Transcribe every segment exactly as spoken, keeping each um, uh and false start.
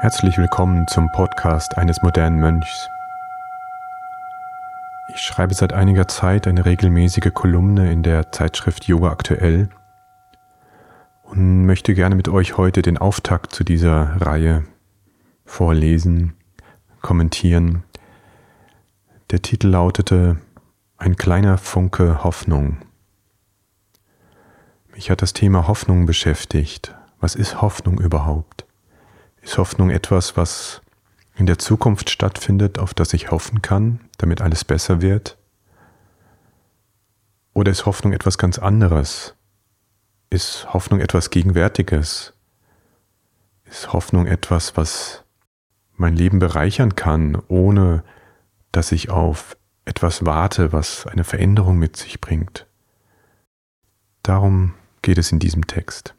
Herzlich willkommen zum Podcast eines modernen Mönchs. Ich schreibe seit einiger Zeit eine regelmäßige Kolumne in der Zeitschrift Yoga Aktuell und möchte gerne mit euch heute den Auftakt zu dieser Reihe vorlesen, kommentieren. Der Titel lautete Ein kleiner Funke Hoffnung. Mich hat das Thema Hoffnung beschäftigt. Was ist Hoffnung überhaupt? Ist Hoffnung etwas, was in der Zukunft stattfindet, auf das ich hoffen kann, damit alles besser wird? Oder ist Hoffnung etwas ganz anderes? Ist Hoffnung etwas Gegenwärtiges? Ist Hoffnung etwas, was mein Leben bereichern kann, ohne dass ich auf etwas warte, was eine Veränderung mit sich bringt? Darum geht es in diesem Text.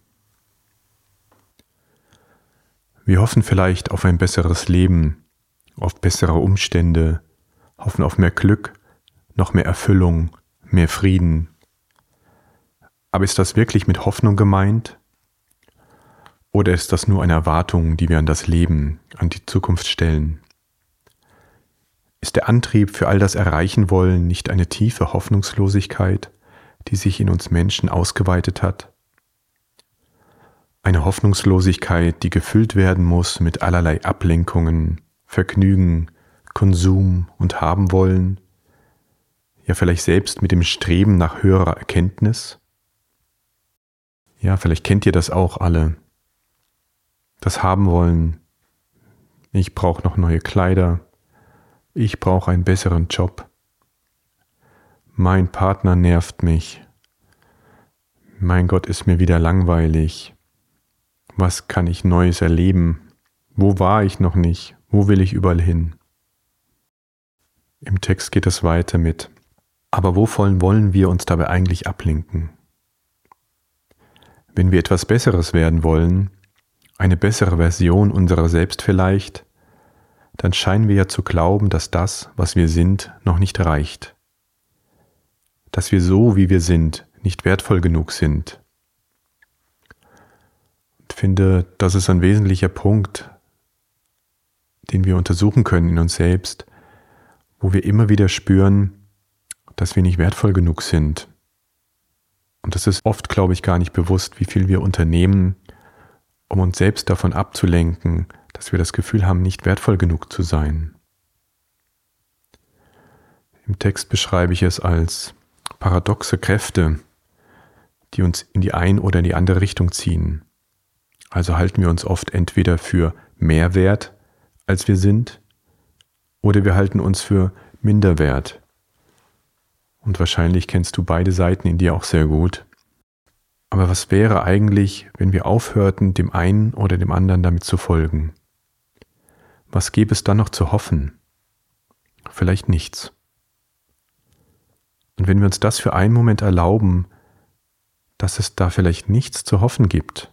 Wir hoffen vielleicht auf ein besseres Leben, auf bessere Umstände, hoffen auf mehr Glück, noch mehr Erfüllung, mehr Frieden. Aber ist das wirklich mit Hoffnung gemeint? Oder ist das nur eine Erwartung, die wir an das Leben, an die Zukunft stellen? Ist der Antrieb für all das Erreichen wollen nicht eine tiefe Hoffnungslosigkeit, die sich in uns Menschen ausgeweitet hat? Eine Hoffnungslosigkeit, die gefüllt werden muss mit allerlei Ablenkungen, Vergnügen, Konsum und haben wollen, ja vielleicht selbst mit dem Streben nach höherer Erkenntnis? Ja, vielleicht kennt ihr das auch alle. Das haben wollen, ich brauche noch neue Kleider, ich brauche einen besseren Job, mein Partner nervt mich, mein Gott, ist mir wieder langweilig. Was kann ich Neues erleben? Wo war ich noch nicht? Wo will ich überall hin? Im Text geht es weiter mit: Aber wovon wollen wir uns dabei eigentlich ablenken? Wenn wir etwas Besseres werden wollen, eine bessere Version unserer selbst vielleicht, dann scheinen wir ja zu glauben, dass das, was wir sind, noch nicht reicht. Dass wir so, wie wir sind, nicht wertvoll genug sind. Ich finde, das ist ein wesentlicher Punkt, den wir untersuchen können in uns selbst, wo wir immer wieder spüren, dass wir nicht wertvoll genug sind. Und das ist oft, glaube ich, gar nicht bewusst, wie viel wir unternehmen, um uns selbst davon abzulenken, dass wir das Gefühl haben, nicht wertvoll genug zu sein. Im Text beschreibe ich es als paradoxe Kräfte, die uns in die eine oder in die andere Richtung ziehen. Also halten wir uns oft entweder für mehr wert, als wir sind, oder wir halten uns für minder wert. Und wahrscheinlich kennst du beide Seiten in dir auch sehr gut. Aber was wäre eigentlich, wenn wir aufhörten, dem einen oder dem anderen damit zu folgen? Was gäbe es dann noch zu hoffen? Vielleicht nichts. Und wenn wir uns das für einen Moment erlauben, dass es da vielleicht nichts zu hoffen gibt,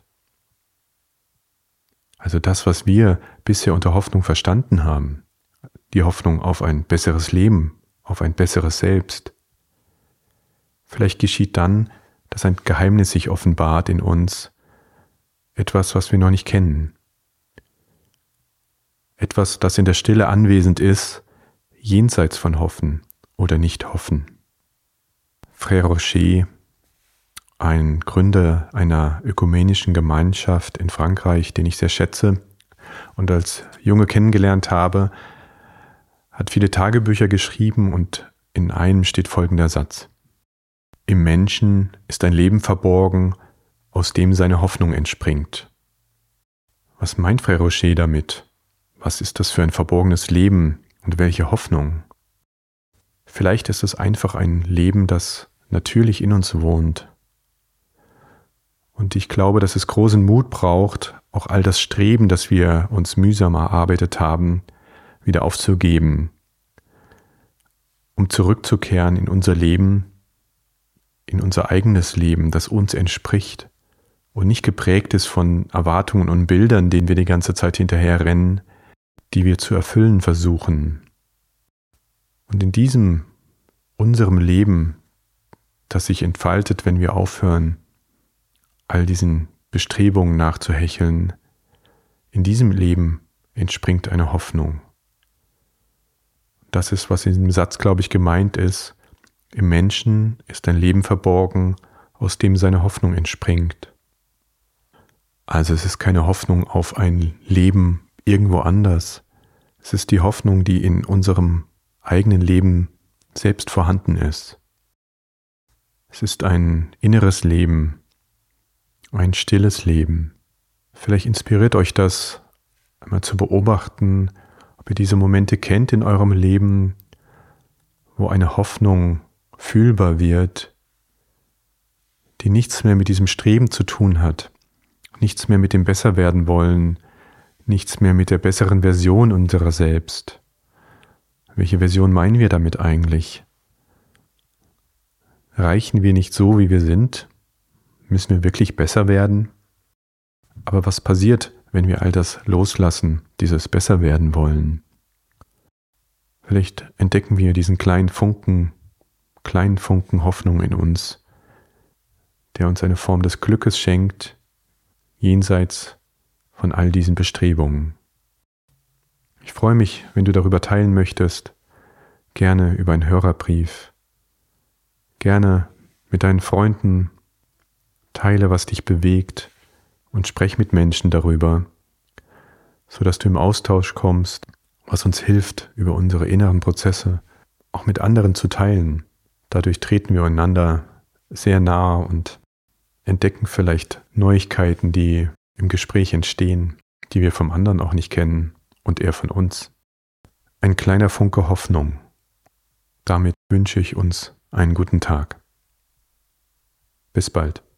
also das, was wir bisher unter Hoffnung verstanden haben, die Hoffnung auf ein besseres Leben, auf ein besseres Selbst. Vielleicht geschieht dann, dass ein Geheimnis sich offenbart in uns, etwas, was wir noch nicht kennen. Etwas, das in der Stille anwesend ist, jenseits von Hoffen oder Nicht-Hoffen. Frère Rocher, ein Gründer einer ökumenischen Gemeinschaft in Frankreich, den ich sehr schätze und als Junge kennengelernt habe, hat viele Tagebücher geschrieben und in einem steht folgender Satz: Im Menschen ist ein Leben verborgen, aus dem seine Hoffnung entspringt. Was meint Frère Rocher damit? Was ist das für ein verborgenes Leben und welche Hoffnung? Vielleicht ist es einfach ein Leben, das natürlich in uns wohnt. Und ich glaube, dass es großen Mut braucht, auch all das Streben, das wir uns mühsam erarbeitet haben, wieder aufzugeben, um zurückzukehren in unser Leben, in unser eigenes Leben, das uns entspricht und nicht geprägt ist von Erwartungen und Bildern, denen wir die ganze Zeit hinterherrennen, die wir zu erfüllen versuchen. Und in diesem, unserem Leben, das sich entfaltet, wenn wir aufhören, all diesen Bestrebungen nachzuhecheln, in diesem Leben entspringt eine Hoffnung. Das ist, was in diesem Satz, glaube ich, gemeint ist. Im Menschen ist ein Leben verborgen, aus dem seine Hoffnung entspringt. Also es ist keine Hoffnung auf ein Leben irgendwo anders. Es ist die Hoffnung, die in unserem eigenen Leben selbst vorhanden ist. Es ist ein inneres Leben, ein stilles Leben. Vielleicht inspiriert euch das, einmal zu beobachten, ob ihr diese Momente kennt in eurem Leben, wo eine Hoffnung fühlbar wird, die nichts mehr mit diesem Streben zu tun hat, nichts mehr mit dem Besserwerden-Wollen, nichts mehr mit der besseren Version unserer selbst. Welche Version meinen wir damit eigentlich? Reichen wir nicht so, wie wir sind? Müssen wir wirklich besser werden? Aber was passiert, wenn wir all das loslassen, dieses Besserwerden wollen? Vielleicht entdecken wir diesen kleinen Funken, kleinen Funken Hoffnung in uns, der uns eine Form des Glückes schenkt, jenseits von all diesen Bestrebungen. Ich freue mich, wenn du darüber teilen möchtest, gerne über einen Hörerbrief, gerne mit deinen Freunden, teile, was dich bewegt und sprech mit Menschen darüber, sodass du im Austausch kommst, was uns hilft, über unsere inneren Prozesse auch mit anderen zu teilen. Dadurch treten wir einander sehr nahe und entdecken vielleicht Neuigkeiten, die im Gespräch entstehen, die wir vom anderen auch nicht kennen und er von uns. Ein kleiner Funke Hoffnung. Damit wünsche ich uns einen guten Tag. Bis bald.